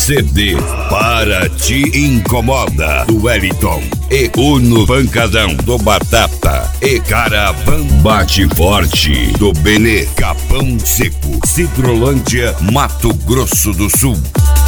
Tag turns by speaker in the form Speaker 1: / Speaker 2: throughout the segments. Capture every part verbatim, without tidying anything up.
Speaker 1: C D Para Te Incomoda, do Wellington. E Uno Pancadão, do Batata. E Caravan Bate Forte, do Benê. Capão Seco, Cidrolândia, Mato Grosso do Sul.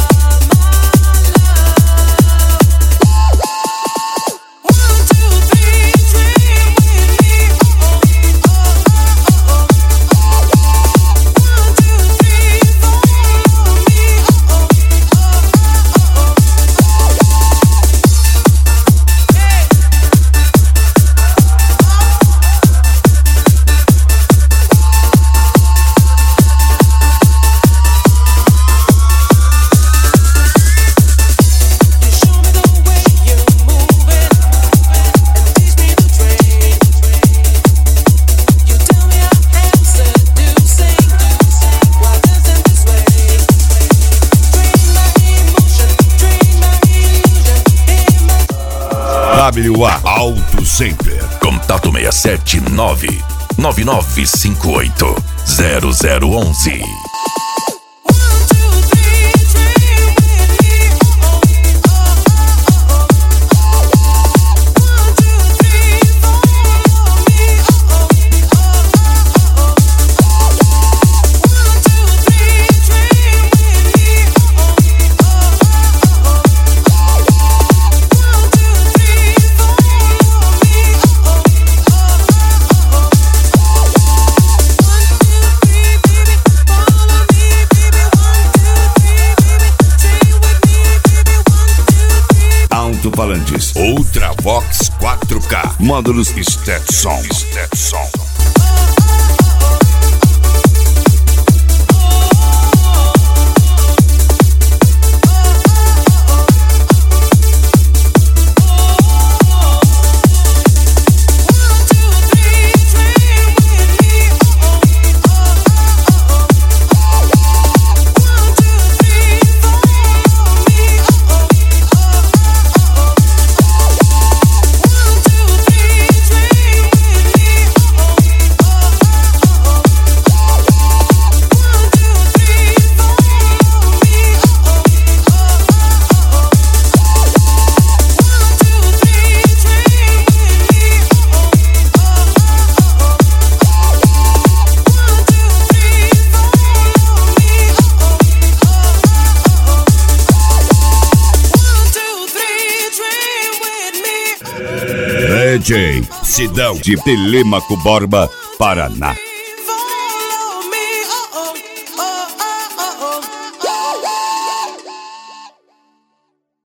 Speaker 1: W A Auto Center.
Speaker 2: Contato seis sete nove nove nove cinco oito zero zero um um.
Speaker 1: Falantes Ultravox quatro K, módulos Stetson. Stetson. D J Sidão de Telêmaco Borba, Paraná.